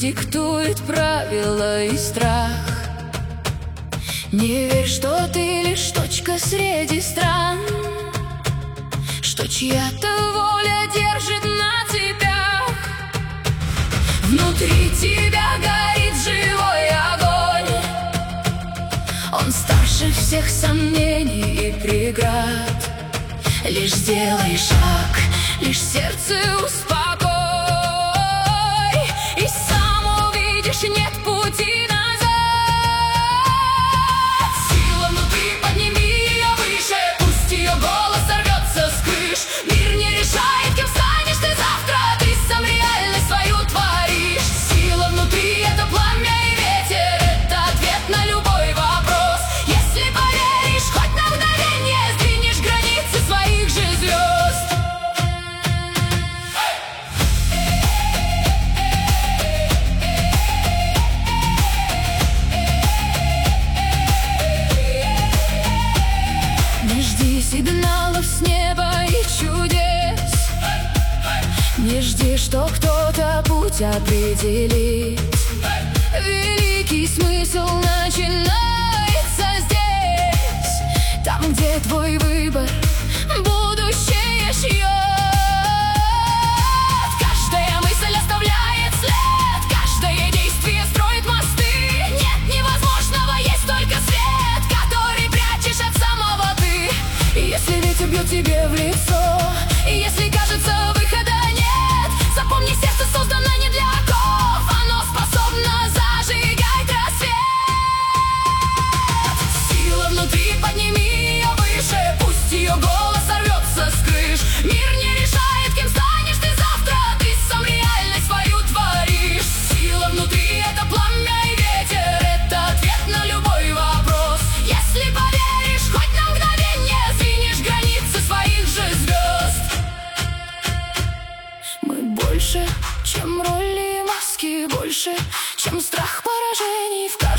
диктует правила и страх. Не верь, что ты лишь точка среди стран, что чья-то воля держит на цепях. Внутри тебя горит живой огонь, он старше всех сомнений и преград. Лишь сделай шаг, лишь сердце успокой, и сам увидишь, нет пути назад. Сила внутри, подними ее выше, пусть ее голос сорвется с крыш. Мир не решает, кем станешь ты завтра, ты сам реальность свою творишь. Сила внутри — это пламя и ветер, это ответ на любой вопрос. Если поверишь, хоть на мгновение, сдвинешь границы своих же звезд. Не жди сигналов с неба и чудес, не жди, что кто-то путь определит. Великий смысл начинается здесь, там, где твой выбор будущее шьет. Каждая мысль оставляет след, каждое действие строит мосты. Нет невозможного, есть только свет, который прячешь от самого ты. И если ветер бьет тебе в лицо, и если кажется выхода нет, запомни, сердце создано не для оков, оно способно зажигать рассвет. Сила внутри, подними ее выше, пусть ее голос сорвется с крыш. Мир не решает, кем станешь ты завтра, ты сам реальность свою творишь. Сила внутри — это пламя и ветер, это ответ на любой вопрос. Если поверишь, хоть на мгновение, сдвинешь границы своих же звезд. Мы больше, чем роли и маски, больше, чем страх поражений в